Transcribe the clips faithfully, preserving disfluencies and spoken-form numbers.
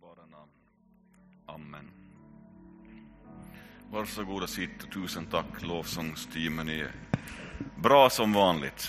underbara namn. Amen. Varsågoda sitt och tusen tack, lovsångsteamen är bra som vanligt.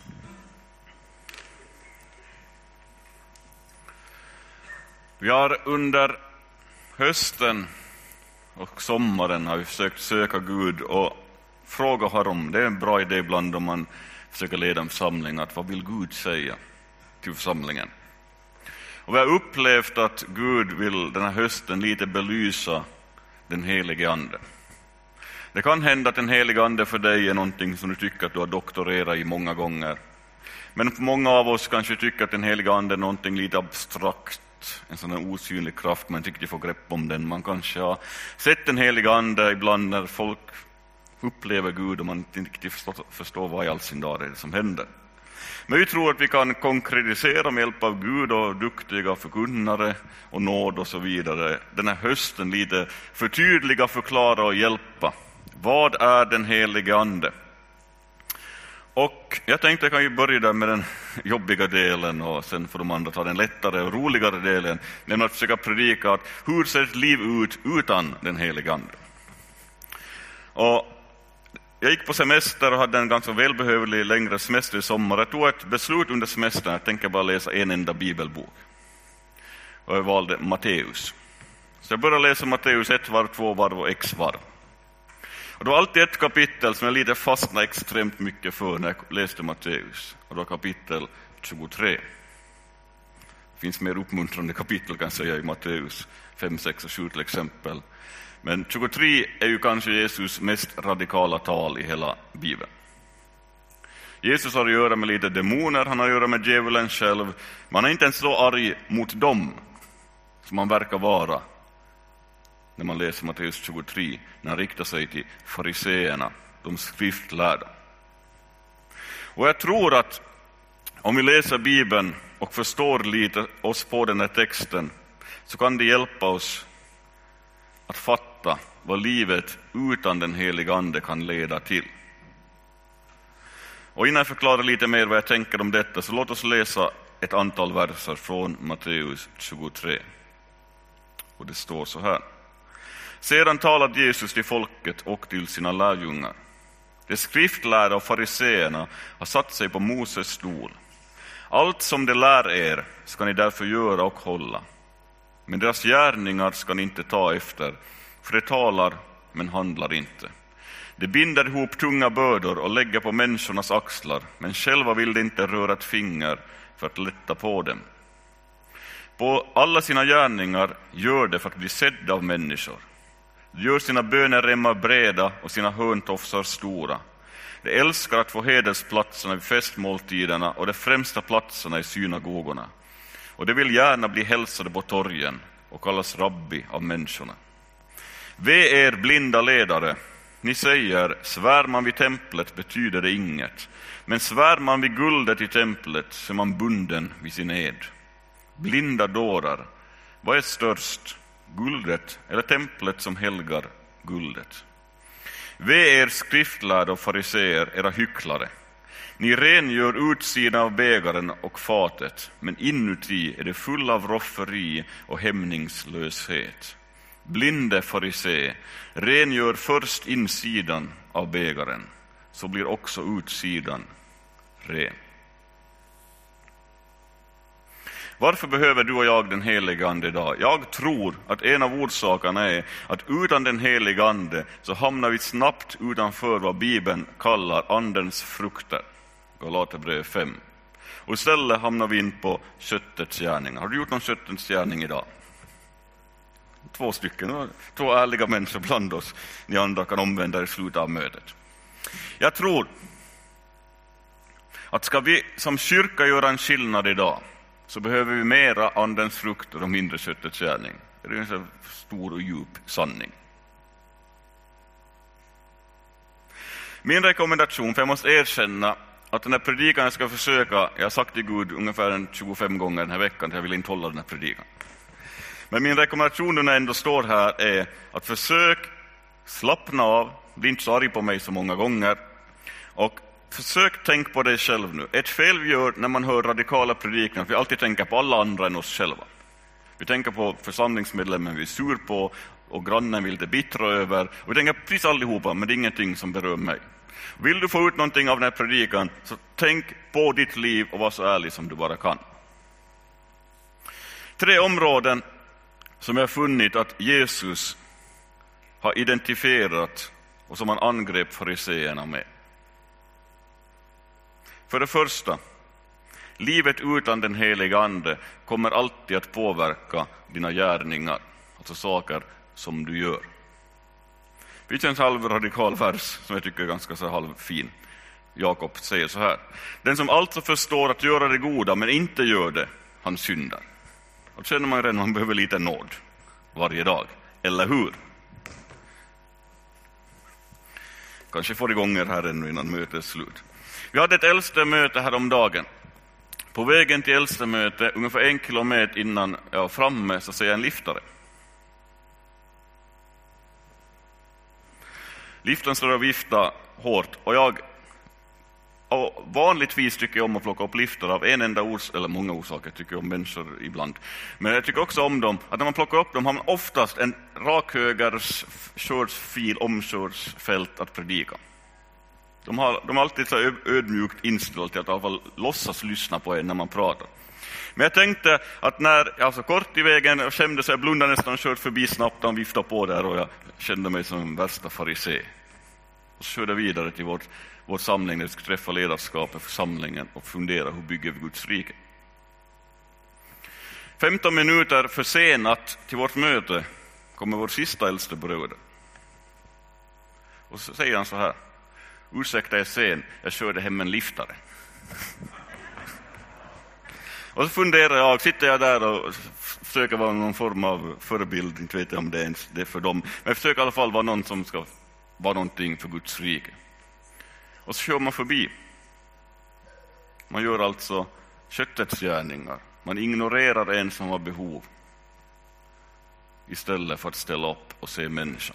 Vi har under hösten och sommaren har vi försökt söka Gud och fråga honom. Det är en bra idé ibland om man försöker leda en församling, att vad vill Gud säga till församlingen? Och vi har upplevt att Gud vill den här hösten lite belysa den helige ande. Det kan hända att den helige ande för dig är någonting som du tycker att du har doktorerat i många gånger. Men för många av oss kanske tycker att den helige ande är någonting lite abstrakt, en sån här osynlig kraft, man tycker att få grepp om den. Man kanske har sett den helige ande ibland när folk upplever Gud och man inte riktigt förstår, förstår vad i all sin dag är det som händer. Men vi tror att vi kan konkretisera med hjälp av Gud och duktiga förkunnare och nåd och så vidare. Den här hösten lite förtydliga, förklara och hjälpa. Vad är den helige ande? Och jag tänkte jag kan ju börja där med den jobbiga delen och sen får de andra ta den lättare och roligare delen. Nämligen att försöka predika att hur ser ett liv ut utan den helige ande? Och jag gick på semester och hade en ganska välbehövlig längre semester i sommar. Jag tog ett beslut under semestern. Jag tänker bara läsa en enda bibelbok. Och jag valde Matteus. Så jag började läsa Matteus ett varv, två varv och x varv. Och det var alltid ett kapitel som jag lite fastnade extremt mycket för när jag läste Matteus. Och det var kapitel tjugotre. Det finns mer uppmuntrande kapitel kan jag säga i Matteus fem, sex och sju till exempel. Men tjugotre är ju kanske Jesus mest radikala tal i hela Bibeln. Jesus har att göra med lite demoner, han har att göra med djävulen själv. Man är inte ens så arg mot dem som man verkar vara när man läser Matteus tjugotre, när han riktar sig till fariseerna, de skriftlärda. Och jag tror att om vi läser Bibeln och förstår lite oss på den här texten, så kan det hjälpa oss att fatta vad livet utan den heliga ande kan leda till. Och innan jag förklarar lite mer vad jag tänker om detta, så låt oss läsa ett antal verser från Matteus tjugotre. Och det står så här. Sedan talade Jesus till folket och till sina lärjungar. De skriftlärda och fariseerna har satt sig på Moses stol. Allt som de lär er ska ni därför göra och hålla. Men deras gärningar ska ni inte ta efter, för de talar men handlar inte. De binder ihop tunga bördor och lägger på människornas axlar, men själva vill de inte röra ett finger för att lätta på dem. På alla sina gärningar gör de för att bli sedda av människor. De gör sina böneremmar breda och sina hörntofsar stora. De älskar att få hedersplatserna vid festmåltiderna och de främsta platserna i synagogorna. Och de vill gärna bli hälsade på torgen och kallas rabbi av människorna. Ve er blinda ledare, ni säger, svär man vid templet betyder det inget. Men svär man vid guldet i templet så är man bunden vid sin ed. Blinda dårar, vad är störst, guldet eller templet som helgar guldet? Ve er skriftlärda och fariseer, era hycklare. Ni rengör utsidan av bägaren och fatet, men inuti är det full av rofferi och hämningslöshet. Blinde farisé, rengör först insidan av bägaren, så blir också utsidan ren. Varför behöver du och jag den heliga ande idag? Jag tror att en av orsakerna är att utan den heliga ande så hamnar vi snabbt utanför vad Bibeln kallar andens frukter. Galaterbrevet fem. Och istället hamnar vi in på köttets gärningar. Har du gjort någon köttets gärning idag? Två stycken, två ärliga människor bland oss. Ni andra kan omvända er i slutet av mötet. Jag tror att ska vi som kyrka göra en skillnad idag, så behöver vi mera andens frukter och mindre köttets gärning. Det är en så stor och djup sanning. Min rekommendation, för jag måste erkänna att den här predikan jag ska försöka, jag har sagt till Gud ungefär en tjugofem gånger den här veckan, att jag vill inte hålla den här predikan. Men min rekommendation när jag ändå står här är att försök slappna av, bli inte så arg på mig så många gånger, och försök tänk på dig själv nu. Ett fel vi gör när man hör radikala predikningar, att vi alltid tänker på alla andra än oss själva. Vi tänker på församlingsmedlemmen vi är sur på och grannen vill det bittra över. Och vi tänker precis allihopa, men det är ingenting som berör mig. Vill du få ut någonting av den här predikan, så tänk på ditt liv och var så ärlig som du bara kan. Tre områden som jag har funnit att Jesus har identifierat och som han angrep fariseerna med. För det första, livet utan den heliga ande kommer alltid att påverka dina gärningar, alltså saker som du gör. Det finns en halvradikal vers som jag tycker är ganska så halvfin. Jakob säger så här: den som alltså förstår att göra det goda men inte gör det, han syndar. Och känner man redan att man behöver lite nåd varje dag, eller hur? Kanske får igång er här ännu innan mötet är slut. Vi hade ett äldste möte här om dagen. På vägen till äldste möte, ungefär en kilometer innan jag var framme, så ser jag en liftare. Liften står och viftar hårt, och jag och vanligtvis tycker jag om att plocka upp liftar av en enda ors eller många orsaker, tycker jag om människor ibland. Men jag tycker också om dem, att när man plockar upp dem har man oftast en rakhögers körsfil, omkörsfält att predika. De har, de har alltid så ödmjukt inställt till att i alla fall låtsas lyssna på en när man pratar. Men jag tänkte att när jag var så kort i vägen, jag kände så jag blundade nästan och kört förbi snabbt, och viftade på där, och jag kände mig som en värsta farisé. Och så körde vidare till vårt, vår samling där vi skulle träffa ledarskapet för samlingen och fundera hur bygger vi Guds rike. femton minuter försenat till vårt möte kommer vår sista äldste bröder. Och så säger han så här: ursäkta, jag är sen, jag körde hem en liftare. Och så funderar jag, sitter jag där och försöker vara någon form av förebild, inte vet jag om det är ens det för dem, men jag försöker i alla fall vara någon som ska vara någonting för Guds rike. Och så kör man förbi. Man gör alltså köttets gärningar. Man ignorerar en som har behov istället för att ställa upp och se människan.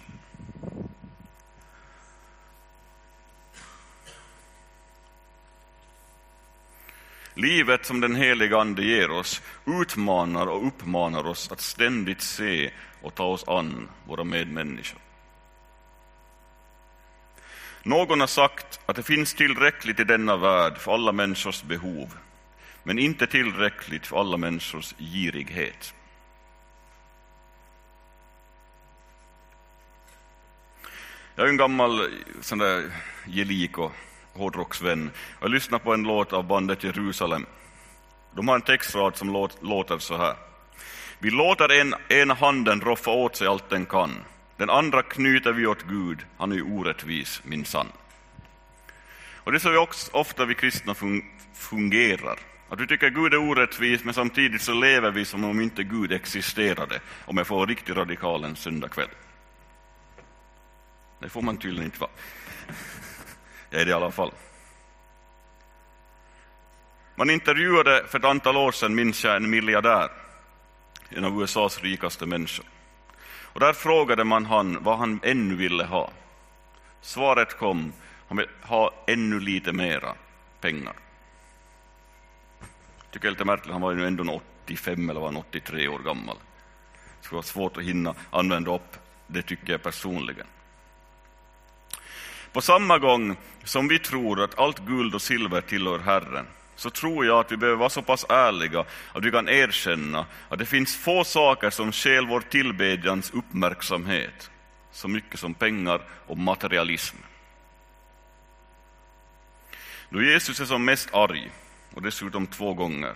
Livet som den heliga ande ger oss utmanar och uppmanar oss att ständigt se och ta oss an våra medmänniskor. Någon har sagt att det finns tillräckligt i denna värld för alla människors behov, men inte tillräckligt för alla människors girighet. Jag är en gammal sån där gelik och hårdrocksvän. Jag lyssnar på en låt av bandet Jerusalem. De har en textrad som låt, låter så här: vi låter en, ena handen roffa åt sig allt den kan. Den andra knyter vi åt Gud, han är ju orättvis, min sann. Och det är så vi också ofta vi kristna fungerar. Att vi tycker Gud är orättvis, men samtidigt så lever vi som om inte Gud existerade. Om jag får riktigt radikal en söndagkväll. Det får man tydligen inte vara. Jag är det i alla fall. Man intervjuade för ett antal år sedan, minns jag, en miljardär, en av U S A:s rikaste människor. Och där frågade man han vad han ännu ville ha. Svaret kom: han vill ha ännu lite mera pengar. Jag tycker det är lite märkligt, han var ju ändå åttiofem eller var åttiotre år gammal. Det skulle vara svårt att hinna använda upp, det tycker jag personligen. På samma gång som vi tror att allt guld och silver tillhör Herren, så tror jag att vi behöver vara så pass ärliga att vi kan erkänna att det finns få saker som stjäl vår tillbedjans uppmärksamhet så mycket som pengar och materialism. Då Jesus är som mest arg, och dessutom två gånger,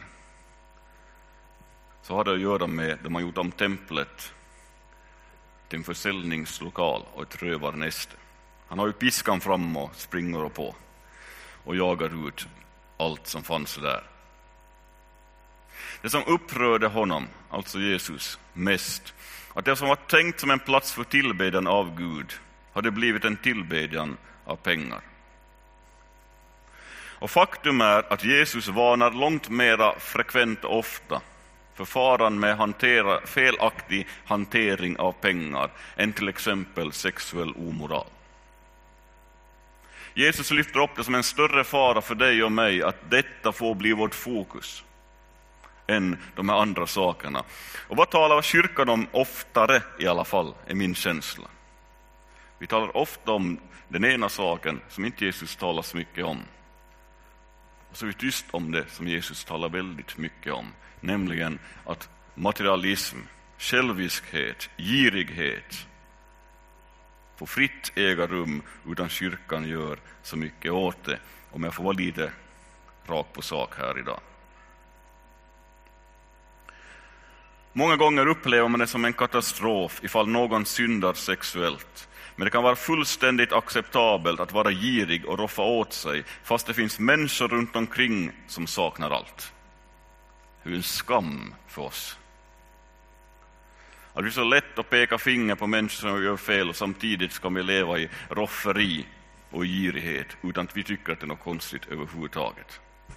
så har det att göra med det man gjort om templet till en försäljningslokal och ett rövarnäste. Han har ju piskan fram och springer och på och jagar ut allt som fanns där. Det som upprörde honom, alltså Jesus, mest, att det som var tänkt som en plats för tillbedjan av Gud hade blivit en tillbedjan av pengar. Och faktum är att Jesus varnar långt mera frekvent och ofta för faran med hantera, felaktig hantering av pengar än till exempel sexuell omoral. Jesus lyfter upp det som en större fara för dig och mig att detta får bli vårt fokus. än de här andra sakerna. Och vad talar kyrkan om oftare i alla fall, är min känsla. Vi talar ofta om den ena saken som inte Jesus talar så mycket om. Och så är vi tyst om det som Jesus talar väldigt mycket om. Nämligen att materialism, själviskhet, girighet får fritt äga rum utan kyrkan gör så mycket åt det. Om jag får vara lite rak på sak här idag. Många gånger upplever man det som en katastrof ifall någon syndar sexuellt. Men det kan vara fullständigt acceptabelt att vara girig och roffa åt sig fast det finns människor runt omkring som saknar allt. Hur en skam för oss. Att det är så lätt att peka finger på människor som gör fel och samtidigt ska vi leva i rofferi och girighet utan att vi tycker att det är något konstigt överhuvudtaget.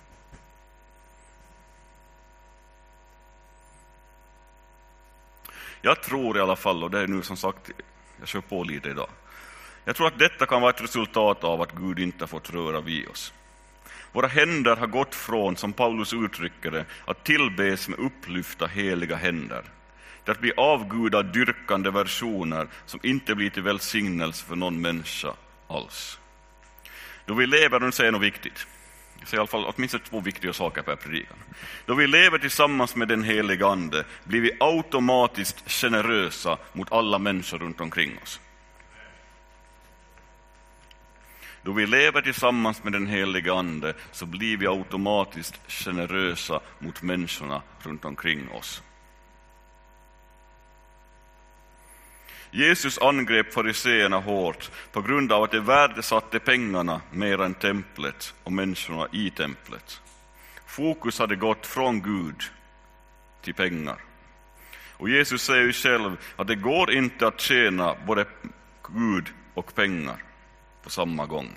Jag tror i alla fall, och det är nu som sagt, jag kör på lite idag. Jag tror att detta kan vara ett resultat av att Gud inte har fått röra vid oss. Våra händer har gått från, som Paulus uttrycker det, att tillbes med upplyfta heliga händer. Det att bli avgudad dyrkande versioner som inte blir till välsignelse för någon människa alls. Då vi lever, och nu säger jag något viktigt. Jag säger i alla fall åtminstone två viktiga saker per predikan. Då vi lever tillsammans med den heliga ande blir vi automatiskt generösa mot alla människor runt omkring oss. Då vi lever tillsammans med den heliga ande så blir vi automatiskt generösa mot människorna runt omkring oss. Jesus angrep fariseerna hårt på grund av att de värdesatte pengarna mer än templet och människorna i templet. Fokus hade gått från Gud till pengar. Och Jesus säger ju själv att det går inte att tjäna både Gud och pengar på samma gång.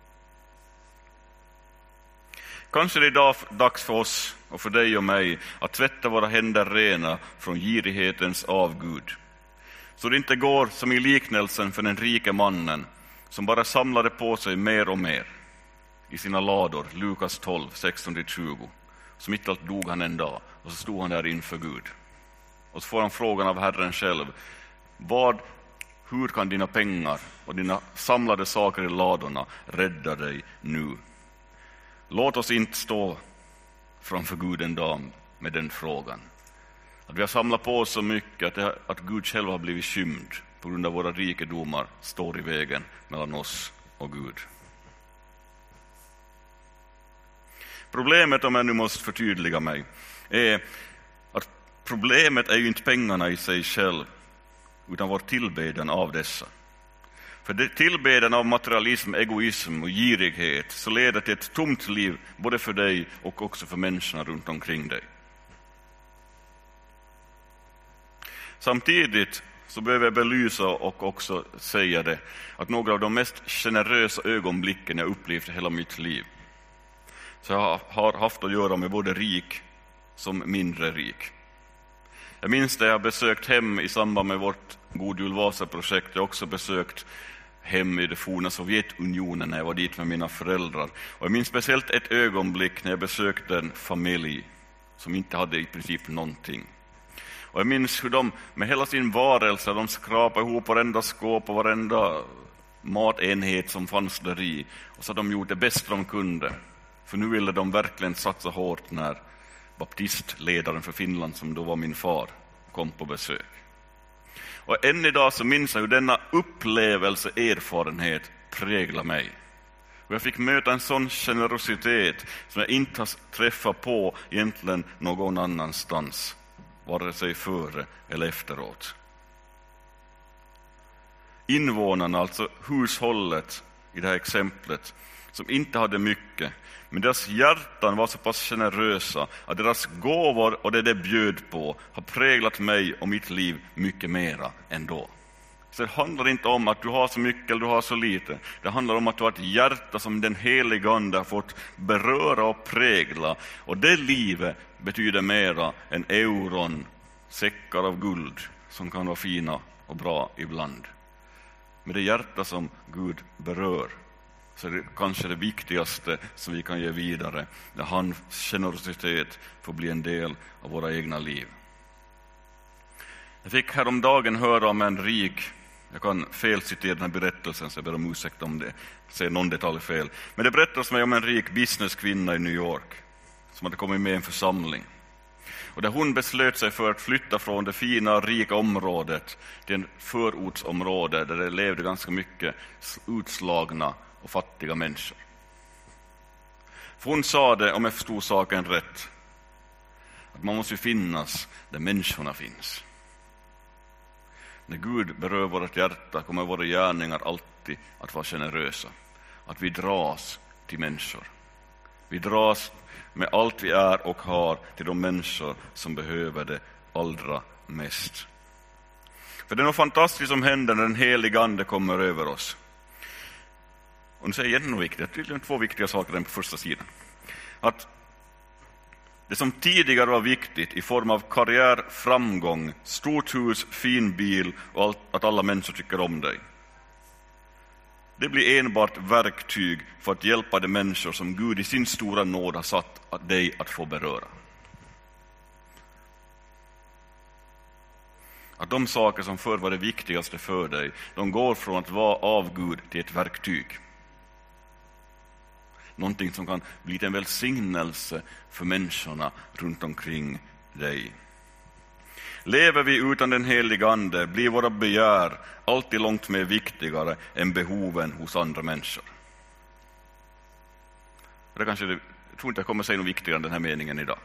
Kanske det är idag dags för oss och för dig och mig att tvätta våra händer rena från girighetens avgud. Så det inte går som i liknelsen för den rike mannen som bara samlade på sig mer och mer i sina lador, Lukas tolv, sexton till tjugo. Så mitt allt dog han en dag och så stod han där inför Gud. Och så får han frågan av Herren själv: vad, hur kan dina pengar och dina samlade saker i ladorna rädda dig nu? Låt oss inte stå framför Gud en dag med den frågan. Att vi har samlat på oss så mycket att, det, att Gud själv har blivit skymd på grund av våra rikedomar står i vägen mellan oss och Gud. Problemet, om jag nu måste förtydliga mig, är att problemet är ju inte pengarna i sig själv utan vår tillbedjan av dessa. För det tillbedjan av materialism, egoism och girighet så leder till ett tomt liv både för dig och också för människorna runt omkring dig. Samtidigt så behöver jag belysa och också säga det att några av de mest generösa ögonblicken jag upplevt i hela mitt liv så jag har haft att göra med både rik som mindre rik. Jag minns det jag besökt hem i samband med vårt God Jul Vasa-projekt. Jag har också besökt hem i det forna Sovjetunionen när jag var dit med mina föräldrar. Och jag minns speciellt ett ögonblick när jag besökte en familj som inte hade i princip någonting. Och jag minns hur de med hela sin varelse, de skrapade ihop varenda skåp och varenda matenhet som fanns där i. Och så hade de gjort det bästa de kunde. För nu ville de verkligen satsa hårt när baptistledaren för Finland, som då var min far, kom på besök. Och än idag så minns jag hur denna upplevelse, erfarenhet präglar mig. Och jag fick möta en sån generositet som jag inte har träffat på egentligen någon annanstans, vare sig före eller efteråt. Invånarna, alltså hushållet i det här exemplet, som inte hade mycket, men deras hjärtan var så pass generösa att deras gåvor och det de bjöd på har präglat mig och mitt liv mycket mera ändå. Så det handlar inte om att du har så mycket eller du har så lite. Det handlar om att du har ett hjärta som den heliga ande har fått beröra och prägla. Och det livet betyder mera än euron, säckar av guld som kan vara fina och bra ibland. Men det hjärta som Gud berör så är det kanske det viktigaste som vi kan ge vidare, när hans generositet får bli en del av våra egna liv. Jag fick häromdagen höra om en rik, jag kan felcitera den här berättelsen så jag ber om ursäkt om det, säger någon detalj fel. Men det berättas mig om en rik businesskvinna i New York som hade kommit med i en församling. Och där hon beslöt sig för att flytta från det fina, rika området till en förortsområde där det levde ganska mycket utslagna och fattiga människor. För hon sa det, om jag förstod saken rätt, att man måste finnas där människorna finns. När Gud berör vårt hjärta kommer våra gärningar alltid att vara generösa. Att vi dras till människor. Vi dras med allt vi är och har till de människor som behöver det allra mest. För det är något fantastiskt som händer när den heliga ande kommer över oss. Och nu säger jag något viktigt, tydligen två viktiga saker på första sidan. Att det som tidigare var viktigt i form av karriär, framgång, stort hus, fin bil och allt, att alla människor tycker om dig, det blir enbart verktyg för att hjälpa de människor som Gud i sin stora nåd har satt dig att få beröra. Att de saker som förr var det viktigaste för dig, de går från att vara av Gud till ett verktyg. Någonting som kan bli en välsignelse för människorna runt omkring dig. Lever vi utan den heliga ande blir våra begär alltid långt mer viktigare än behoven hos andra människor. Det kanske, jag tror inte jag kommer säga något viktigare än den här meningen idag.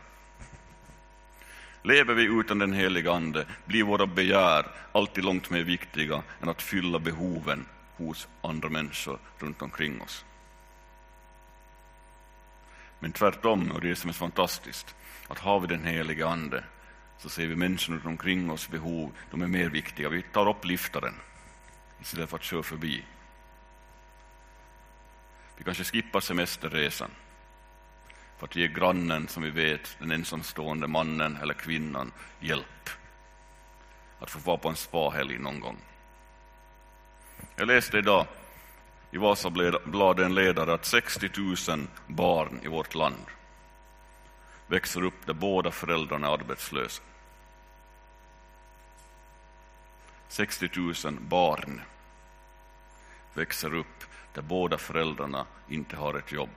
Lever vi utan den heliga ande blir våra begär alltid långt mer viktiga än att fylla behoven hos andra människor runt omkring oss. Men tvärtom, och det är som är fantastiskt, att har vi den heliga ande så ser vi människor runt omkring oss behov, de är mer viktiga. Vi tar upp liftaren istället för att köra förbi. Vi kanske skippar semesterresan för att ge grannen, som vi vet, den ensamstående mannen eller kvinnan, hjälp att få vara på en spahelg någon gång. Jag läste idag i Vasabladet en ledare att sextio tusen barn i vårt land växer upp där båda föräldrarna är arbetslösa. sextio tusen barn växer upp där båda föräldrarna inte har ett jobb.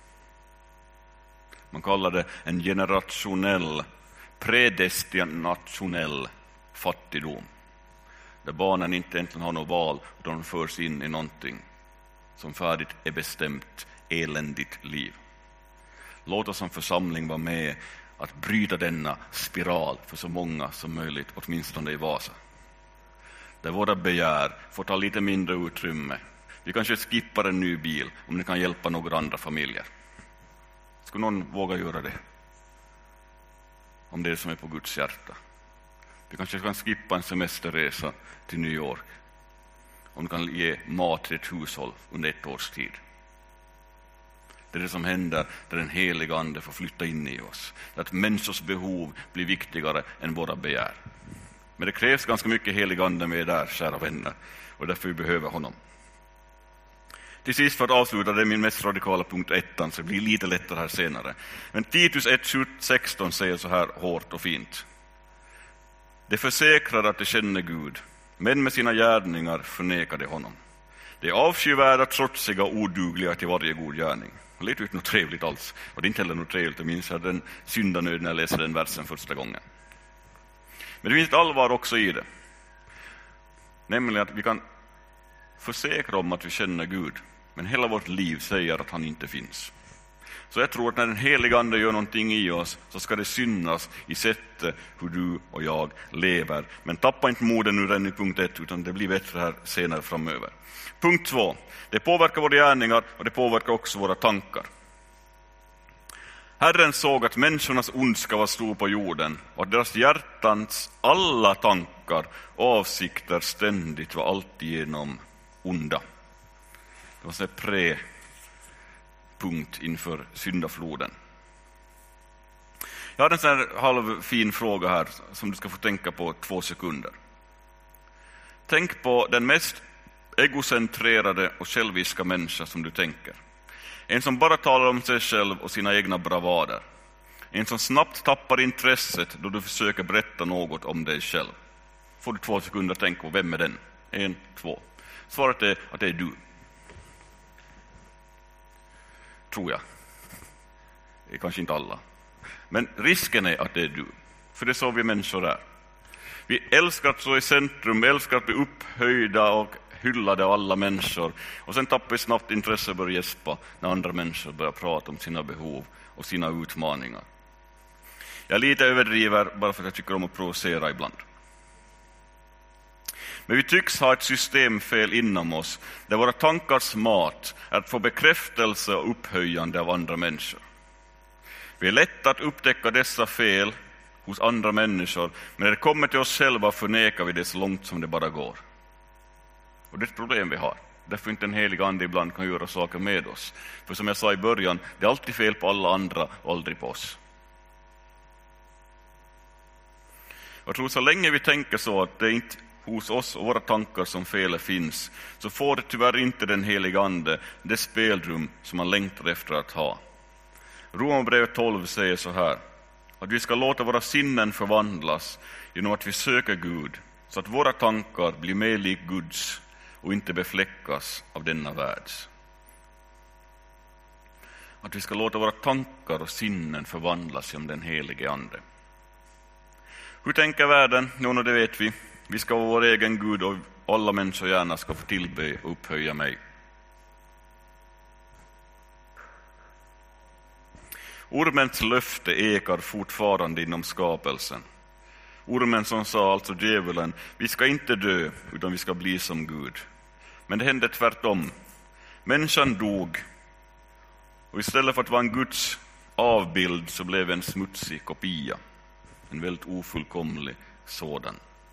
Man kallar det en generationell, predestinationell fattigdom. Där barnen inte egentligen har något val, utan de förs in i någonting som färdigt är bestämt eländigt liv. Låt oss som församling vara med att bryta denna spiral för så många som möjligt, åtminstone i Vasa. Där våra begär får ta lite mindre utrymme. Vi kanske skippar en ny bil om det kan hjälpa några andra familjer. Ska någon våga göra det? Om det är som är på Guds hjärta. Vi kanske kan skippa en semesterresa till New York om du kan ge mat till ett hushåll under ett års tid. Det är det som händer där den heliga ande får flytta in i oss. Att människors behov blir viktigare än våra begär. Men det krävs ganska mycket helig ande med där, kära vänner. Och därför vi behöver honom. Till sist, för att avsluta, det är min mest radikala punkt ettan, så det blir lite lättare här senare. Men Titus ett sexton säger så här hårt och fint. Det försäkrar att de känner Gud, men med sina gärningar förnekar de honom. Det är avskyvärda, trotsiga och odugliga till varje god gärning. Det lät ut något trevligt alls. Och det är inte heller något trevligt. Jag minns att den syndanöd när jag läste den versen första gången. Men det finns ett allvar också i det. Nämligen att vi kan försäkra om att vi känner Gud, men hela vårt liv säger att han inte finns. Så jag tror att när den heliga ande gör någonting i oss, så ska det synas i sättet hur du och jag lever. Men tappa inte moden nu redan i punkt ett, utan det blir bättre här senare framöver. Punkt två. Det påverkar våra gärningar och det påverkar också våra tankar. Herren såg att människornas ondska var stor på jorden och att deras hjärtans alla tankar och avsikter ständigt var alltigenom onda. Det var så pre punkt inför syndafloden. Jag har en sån här halv fin fråga här som du ska få tänka på två sekunder. Tänk på den mest egocentrerade och själviska människa som du tänker. En som bara talar om sig själv och sina egna bravader. En som snabbt tappar intresset då du försöker berätta något om dig själv. Får du två sekunder att tänka på vem är den? En, två. Svaret är att det är du. Tror jag. Det är kanske inte alla. Men risken är att det är du. För det är så vi människor är. Vi älskar att stå i centrum, vi älskar att bli upphöjda och hyllade av alla människor. Och sen tappar vi snabbt intresse och börjar gäspa när andra människor börjar prata om sina behov och sina utmaningar. Jag lite överdriver bara för att jag tycker om att provocera ibland. Men vi tycks ha ett systemfel inom oss där våra tankars mat är att få bekräftelse och upphöjande av andra människor. Vi är lätt att upptäcka dessa fel hos andra människor, men när det kommer till oss själva förnekar vi det så långt som det bara går. Och det är ett problem vi har. Därför inte en helig ande ibland kan göra saker med oss. För som jag sa i början, det är alltid fel på alla andra och aldrig på oss. Jag tror så länge vi tänker så att det är inte hos oss och våra tankar som felet finns, så får det tyvärr inte den heliga ande det spelrum som man längtar efter att ha. Romarbrevet tolv säger så här, att vi ska låta våra sinnen förvandlas genom att vi söker Gud, så att våra tankar blir mer lik Guds och inte befläckas av denna världs. Att vi ska låta våra tankar och sinnen förvandlas genom den helige ande. Hur tänker världen? Jo, det vet vi. Vi ska vara vår egen Gud och alla människor gärna ska få tillbe och upphöja mig. Ormens löfte ekar fortfarande inom skapelsen. Ormen som sa, alltså djävulen, vi ska inte dö utan vi ska bli som Gud. Men det hände tvärtom. Människan dog och istället för att vara en Guds avbild så blev en smutsig kopia. En väldigt ofullkomlig sådan.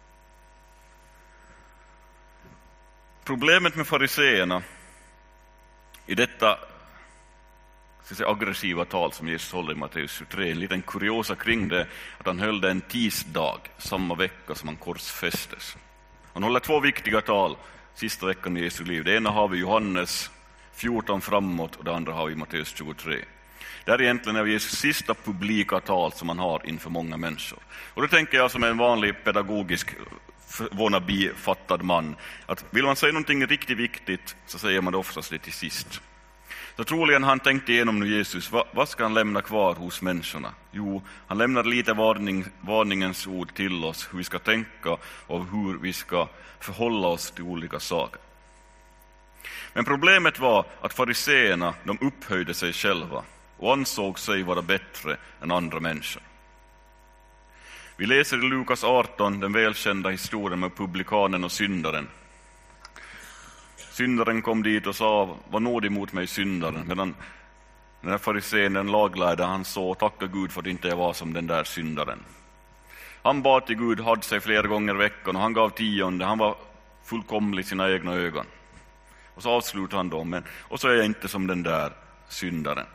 Problemet med fariseerna i detta ska säga, aggressiva tal som Jesus håller i Matteus tjugotre, en liten kuriosa kring det, att han höll det en tisdag samma vecka som han korsfästes. Han håller två viktiga tal sista veckan i Jesu liv. Det ena har vi Johannes fjorton framåt och det andra har vi Matteus tjugotre. Det är egentligen av Jesus sista publika tal som han har inför många människor. Och då tänker jag som en vanlig pedagogisk wannabe-fattad man att vill man säga någonting riktigt viktigt så säger man det oftast det till sist. Så troligen han tänkte igenom nu Jesus, vad, vad ska han lämna kvar hos människorna? Jo, han lämnar lite varning, varningens ord till oss hur vi ska tänka och hur vi ska förhålla oss till olika saker. Men problemet var att fariseerna, de upphöjde sig själva och ansåg sig vara bättre än andra människor. Vi läser i Lukas arton den välkända historien med publikanen och syndaren. Syndaren kom dit och sa, var nådig mot mig syndaren. Medan den här farisén, den laglärde, han så tacka Gud för att inte jag var som den där syndaren. Han bad till Gud, hade sig flera gånger i veckan och han gav tionde. Han var fullkomlig i sina egna ögon. Och så avslutade han då, men, och så är jag inte som den där syndaren.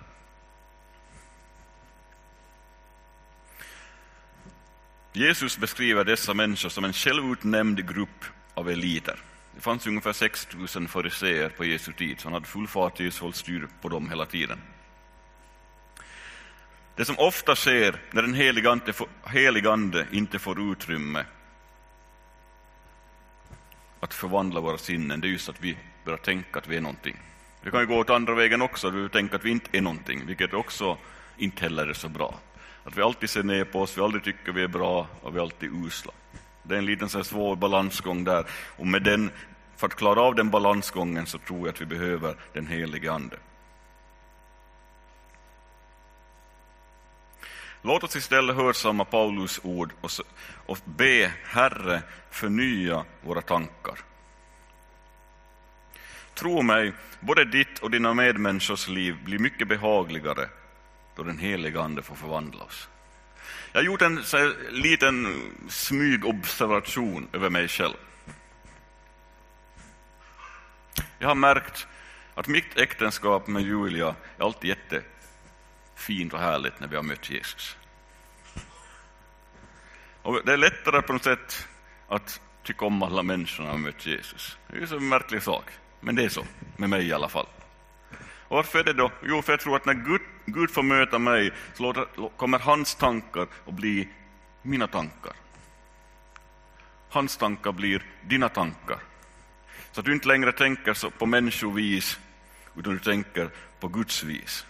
Jesus beskriver dessa människor som en självutnämnd grupp av eliter. Det fanns ungefär sex tusen fariseer på Jesu tid, så han hade full fart i håll styr på dem hela tiden. Det som ofta sker när den heligande, heligande inte får utrymme att förvandla våra sinnen, det är just att vi börjar tänka att vi är någonting. Vi kan ju gå åt andra vägen också, du tänker att vi inte är någonting, vilket också inte heller är så bra. Att vi alltid ser ner på oss, vi aldrig tycker vi är bra och vi alltid usla. Det är en liten så här svår balansgång där. Och med den, för att klara av den balansgången så tror jag att vi behöver den helige ande. Låt oss istället hörsamma Paulus ord och, och be Herre förnya våra tankar. Tro mig, både ditt och dina medmänniskors liv blir mycket behagligare då den heliga ande får förvandla oss. Jag har gjort en så här, liten smygobservation över mig själv. Jag har märkt att mitt äktenskap med Julia är alltid jättefint och härligt när vi har mött Jesus. Och det är lättare på något sätt att tycka om alla människorna och mött Jesus. Det är ju så en märklig sak, men det är så, med mig i alla fall. Och varför är det då? Jo, för jag tror att när Gud, Gud får möta mig så låter, kommer hans tankar att bli mina tankar. Hans tankar blir dina tankar. Så att du inte längre tänker så på människovis, utan du tänker på Guds vis.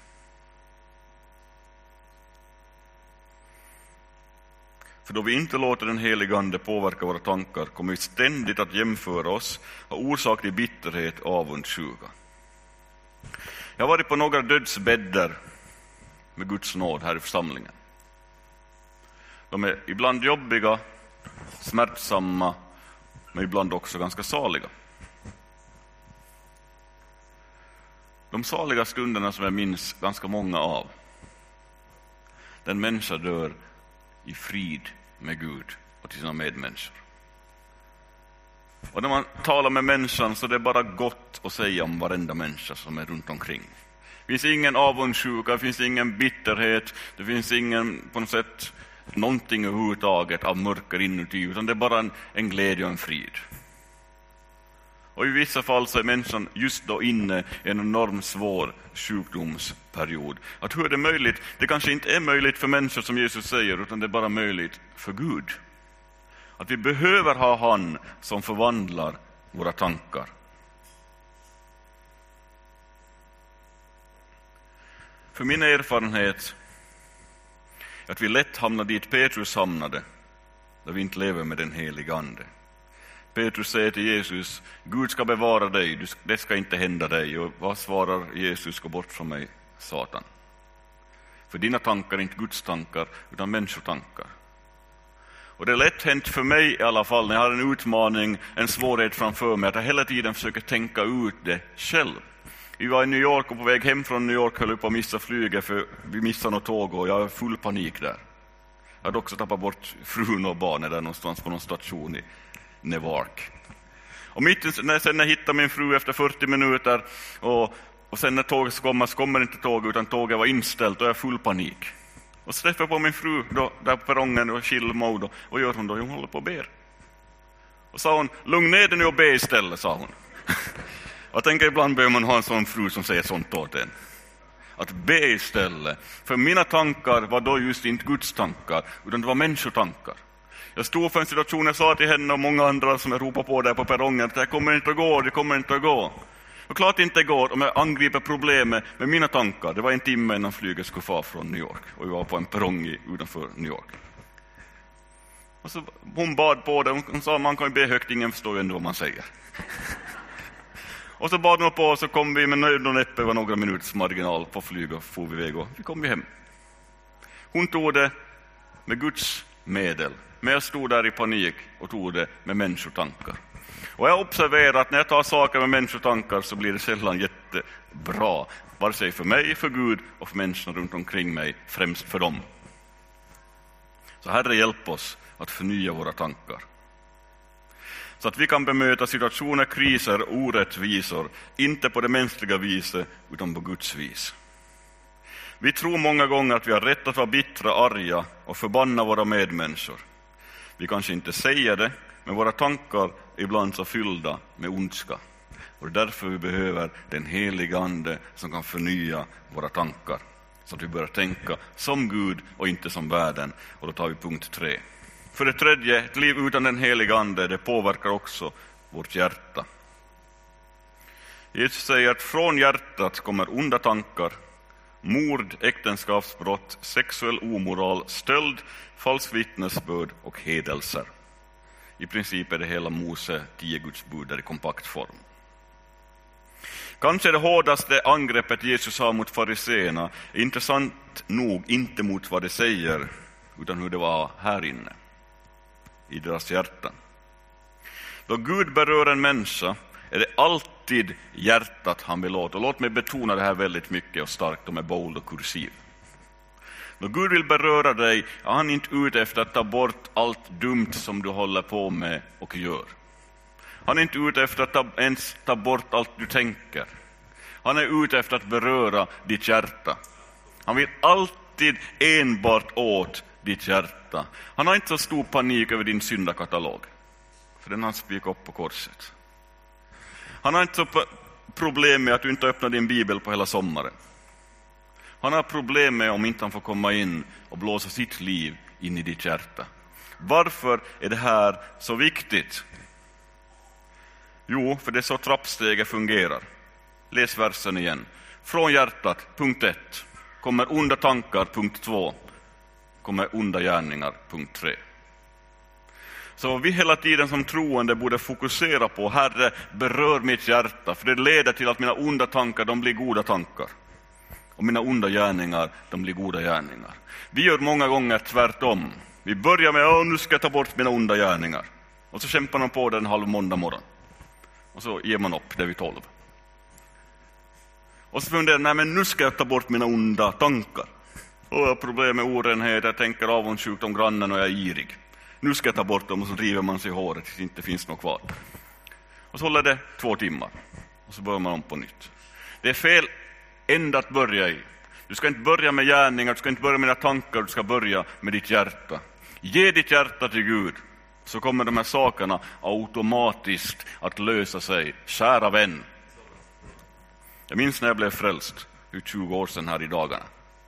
För då vi inte låter den helige Ande påverka våra tankar kommer vi ständigt att jämföra oss och orsak till bitterhet och avundsjuka. Jag har varit på några dödsbäddar med Guds nåd här i församlingen. De är ibland jobbiga, smärtsamma, men ibland också ganska saliga. De saliga stunderna som jag minns ganska många av, den människa dör i frid med Gud och till sina medmänniskor. Och när man talar med människan så det är bara gott att säga om varenda människa som är runt omkring. Det finns ingen avundsjuka, det finns ingen bitterhet, det finns ingen på något sätt någonting överhuvudtaget av mörker inuti, utan det är bara en, en glädje och en frid. Och i vissa fall så är människan just då inne i en enorm svår sjukdomsperiod. Att hur är det möjligt? Det kanske inte är möjligt för människor som Jesus säger, utan det är bara möjligt för Gud. Att vi behöver ha han som förvandlar våra tankar. För min erfarenhet är att vi lätt hamnar dit Petrus hamnade, där vi inte lever med den helige Ande. Petrus säger till Jesus, Gud ska bevara dig, det ska inte hända dig. Och vad svarar Jesus? Gå bort från mig, Satan. För dina tankar är inte Guds tankar, utan människotankar. Och det är lätt hänt för mig i alla fall, när jag har en utmaning, en svårighet framför mig, att jag hela tiden försöker tänka ut det själv. Vi var i New York och på väg hem från New York höll vi på att missa flyget, för vi missade något tåg och jag har full panik där. Jag hade också tappat bort frun och barnen där någonstans på någon station i Newark. Och mitt när sen jag hittar min fru efter fyrtio minuter och, och sen när tåget ska komma så kommer inte tåget, utan tåget var inställt och jag är full panik. Och så träffar jag på min fru då, där på perrongen och chill mode. Och vad gör hon då? Hon håller på och ber. Och sa hon, lugn ner dig nu och be istället, sa hon. Jag tänker ibland behöver man ha en sån fru som säger sånt åt en. Att be istället. För mina tankar var då just inte Guds tankar, utan det var människotankar. Jag stod för en situation, jag sa till henne och många andra som jag ropade på där på perrongen att det kommer inte att gå, det kommer inte att gå. Och klart det inte går om jag angriper problemet med mina tankar. Det var en timme innan flyget skulle få från New York och vi var på en perrong utanför New York. Och så hon bad på det, hon sa man kan ju be högt, ingen förstår ju ändå vad man säger. Och så bad hon på och så kom vi med nöjd och näppe, var några minuters marginal på flyg och får vi iväg och vi kom vi hem. Hon tog det med Guds medel. Men jag stod där i panik och tog det med människotankar. Och jag har observerat att när jag tar saker med människotankar så blir det sällan jättebra. Vare sig för mig, för Gud och för människorna runt omkring mig, främst för dem. Så Herre, hjälp oss att förnya våra tankar. Så att vi kan bemöta situationer, kriser och orättvisor, inte på det mänskliga viset utan på Guds vis. Vi tror många gånger att vi har rätt att vara bittra, arga och förbanna våra medmänniskor. Vi kanske inte säger det, men våra tankar är ibland så fyllda med ondska. Och det är därför vi behöver den heliga Ande som kan förnya våra tankar. Så att vi börjar tänka som Gud och inte som världen. Och då tar vi punkt tre. För det tredje, ett liv utan den heliga Ande, det påverkar också vårt hjärta. Jesus säger att från hjärtat kommer onda tankar, mord, äktenskapsbrott, sexuell omoral, stöld, falsk vittnesbörd och hedelser. I princip är det hela Mose tio Guds bud i kompakt form. Kanske det hårdaste angreppet Jesus har mot fariseerna är intressant nog inte mot vad de säger, utan hur det var här inne, i deras hjärtan. Då Gud berör en människa är det alltid hjärtat han vill åt. Och låt mig betona det här väldigt mycket och starkt och med bold och kursiv. Då Gud vill beröra dig är han inte ute efter att ta bort allt dumt som du håller på med och gör. Han är inte ute efter att ta, ens ta bort allt du tänker. Han är ute efter att beröra ditt hjärta. Han vill alltid enbart åt ditt hjärta. Han har inte så stor panik över din syndakatalog. för den han spikade upp på korset. Han har inte så problem med att du inte öppnar din bibel på hela sommaren. Han har problem med om inte han får komma in och blåsa sitt liv in i ditt hjärta. Varför är det här så viktigt? Jo, för det är så trappsteget fungerar. Läs versen igen. Från hjärtat, punkt ett, kommer onda tankar, punkt två, kommer onda gärningar, punkt tre. Så vi hela tiden som troende borde fokusera på, Herre, berör mitt hjärta, för det leder till att mina onda tankar, de blir goda tankar. Och mina onda gärningar, de blir goda gärningar. Vi gör många gånger tvärtom. Vi börjar med, åh, nu ska jag ta bort mina onda gärningar. Och så kämpar man på den halv måndag morgon. Och så ger man upp det vid tolv. Och så funderar jag, nej men nu ska jag ta bort mina onda tankar. Och jag har problem med orenhet, jag tänker avundsjukt om grannen och jag är girig. Nu ska jag ta bort dem, och så driver man sig i håret tills det inte finns något kvar. Och så håller det två timmar. Och så börjar man om på nytt. Det är fel ända att börja i. Du ska inte börja med gärningar, du ska inte börja med dina tankar, du ska börja med ditt hjärta. Ge ditt hjärta till Gud, så kommer de här sakerna automatiskt att lösa sig. Kära vän. Jag minns när jag blev frälst, för tjugo år sedan här i dagarna.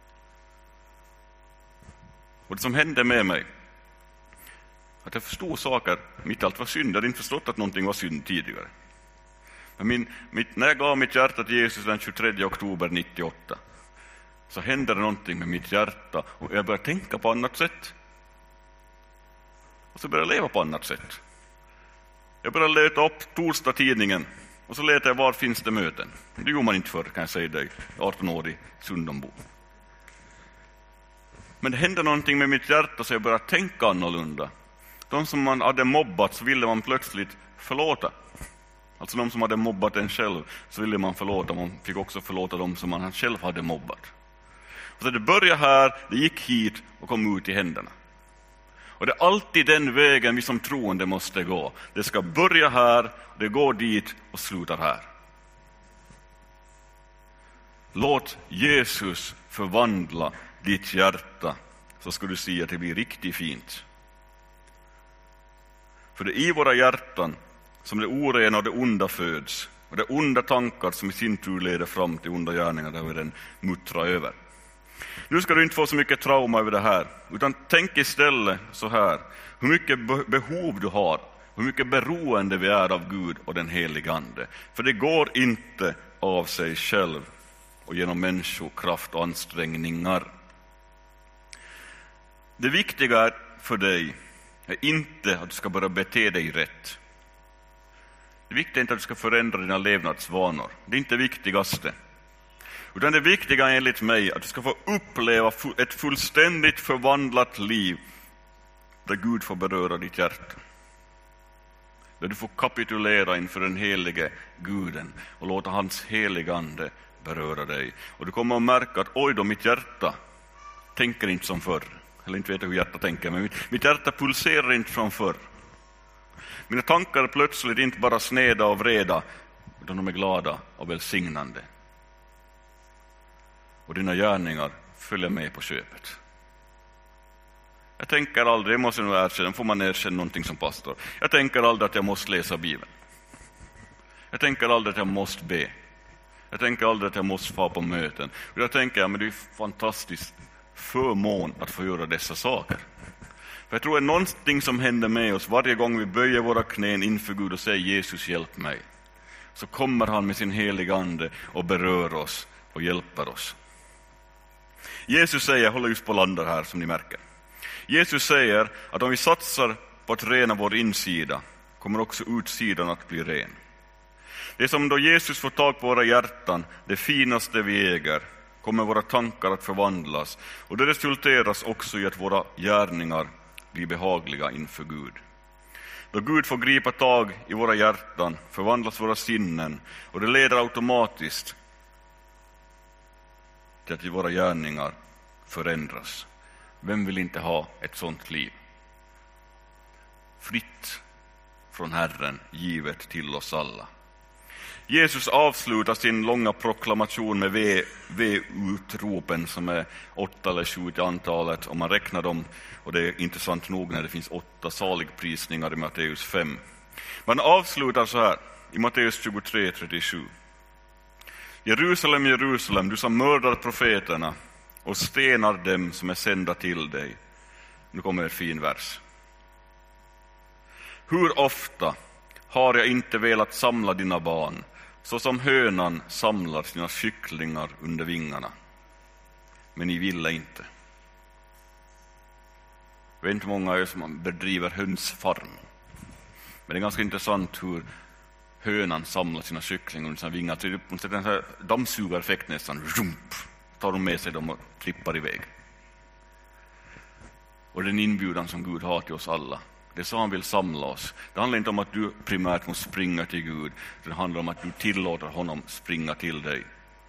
Och det som hände med mig, att jag förstod saker, mitt allt var synd. Jag hade inte förstått att någonting var synd tidigare. Men min, mitt, när jag gav mitt hjärta till Jesus den tjugotredje oktober nittioåtta, så hände det någonting med mitt hjärta och jag började tänka på annat sätt. Och så började jag leva på annat sätt. Jag började leta upp torsdag tidningen och så letade jag, var finns det möten. Det gjorde man inte förr, kan jag säga dig, arton-årig Sundombo. Men det hände någonting med mitt hjärta så jag började tänka annorlunda. De som man hade mobbat så ville man plötsligt förlåta. Alltså de som hade mobbat en själv så ville man förlåta. Man fick också förlåta dem som man själv hade mobbat. Och så det började här, det gick hit och kom ut i händerna. Och det är alltid den vägen vi som troende måste gå. Det ska börja här, det går dit och slutar här. Låt Jesus förvandla ditt hjärta, så ska du se att det blir riktigt fint. För det är i våra hjärtan som det orena och det onda föds. Och det onda tankar som i sin tur leder fram till onda gärningar där vi den muttrar över. Nu ska du inte få så mycket trauma över det här. Utan tänk istället så här. Hur mycket behov du har. Hur mycket beroende vi är av Gud och den helige Ande. För det går inte av sig själv och genom människokraft och ansträngningar. Det viktiga för dig är inte att du ska börja bete dig rätt. Det viktiga är inte att du ska förändra dina levnadsvanor. Det är inte det viktigaste. Utan det viktiga är enligt mig att du ska få uppleva ett fullständigt förvandlat liv där Gud får beröra ditt hjärta. Där du får kapitulera inför den helige Guden och låta hans helige Ande beröra dig. Och du kommer att märka att oj då, mitt hjärta tänker inte som förr. Eller inte vet jag hur hjärta tänker, men mitt, mitt hjärta pulserar inte från förr. Mina tankar är plötsligt inte bara sneda och vreda, utan de är glada och välsignande. Och dina gärningar följer med på köpet. Jag tänker aldrig, jag måste nog erkänna, får man erkänna någonting som pastor. Jag tänker aldrig att jag måste läsa Bibeln. Jag tänker aldrig att jag måste be. Jag tänker aldrig att jag måste få på möten. Och jag tänker, ja, men det är fantastiskt förmån att få göra dessa saker. För jag tror att någonting som händer med oss varje gång vi böjer våra knän inför Gud och säger Jesus, hjälp mig. Så kommer han med sin heliga ande och berör oss och hjälper oss. Jesus säger, jag håller just på landar här som ni märker. Jesus säger att om vi satsar på att rena vår insida kommer också utsidan att bli ren. Det är som då Jesus får tag på våra hjärtan, det finaste vi äger, kommer våra tankar att förvandlas. Och det resulteras också i att våra gärningar blir behagliga inför Gud. Då Gud får gripa tag i våra hjärtan förvandlas våra sinnen. Och det leder automatiskt till att våra gärningar förändras. Vem vill inte ha ett sånt liv? Fritt från Herren, givet till oss alla. Jesus avslutar sin långa proklamation med V-utropen som är åtta eller sju till antalet om man räknar dem. Och det är intressant nog när det finns åtta saligprisningar i Matteus fem. Man avslutar så här i Matteus tjugotre trettiosju. Jerusalem, Jerusalem, du som mördar profeterna och stenar dem som är sända till dig. Nu kommer en fin vers. Hur ofta har jag inte velat samla dina barn, så som hönan samlar sina kycklingar under vingarna. Men ni ville inte. Jag vet inte många är som bedriver hönsfarm. Men det är ganska intressant hur hönan samlar sina kycklingar under sina vingar. Så det är en sån här dammsugareffekt nästan. Rump, tar de med sig dem och trippar iväg. Och den inbjudan som Gud har till oss alla. Det är så han vill samla oss. Det handlar inte om att du primärt måste springa till Gud. Det handlar om att du tillåter honom springa till dig.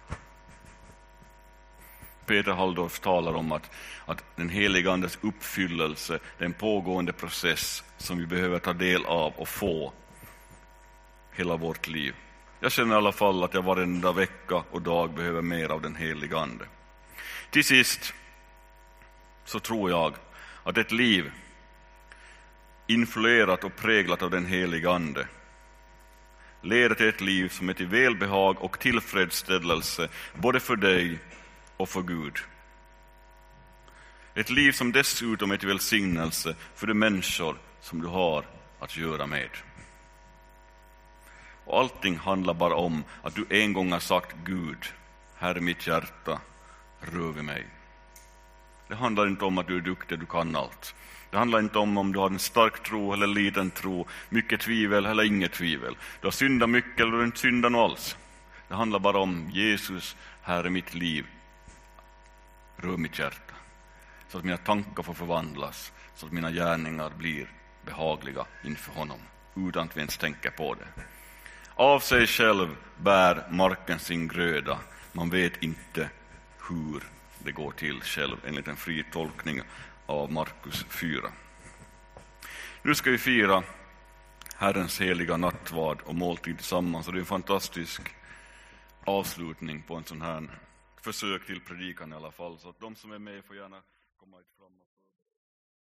Peter Halldorf talar om att, att den heliga andes uppfyllelse, det är en pågående process som vi behöver ta del av och få hela vårt liv. Jag känner i alla fall att jag varenda vecka och dag behöver mer av den heliga ande. Till sist så tror jag att ett liv influerat och präglat av den heliga ande leder till ett liv som är till välbehag och tillfredsställelse både för dig och för Gud. Ett liv som dessutom är till välsignelse för de människor som du har att göra med. Och allting handlar bara om att du en gång har sagt Gud, här är mitt hjärta, rör vid mig. Det handlar inte om att du är duktig, du kan allt. Det handlar inte om om du har en stark tro eller liten tro, mycket tvivel eller inget tvivel. Du har syndat mycket eller du har inte syndat något alls. Det handlar bara om Jesus, här är mitt liv, rör mitt hjärta. Så att mina tankar får förvandlas, så att mina gärningar blir behagliga inför honom, utan att vi ens tänker på det. Av sig själv bär marken sin gröda. Man vet inte hur det går till själv, enligt en fri tolkning av Markus fyra. Nu ska vi fira Herrens heliga nattvard och måltid tillsammans. Och det är en fantastisk avslutning på en sån här försök till predikan i alla fall. Så att de som är med får gärna komma fram.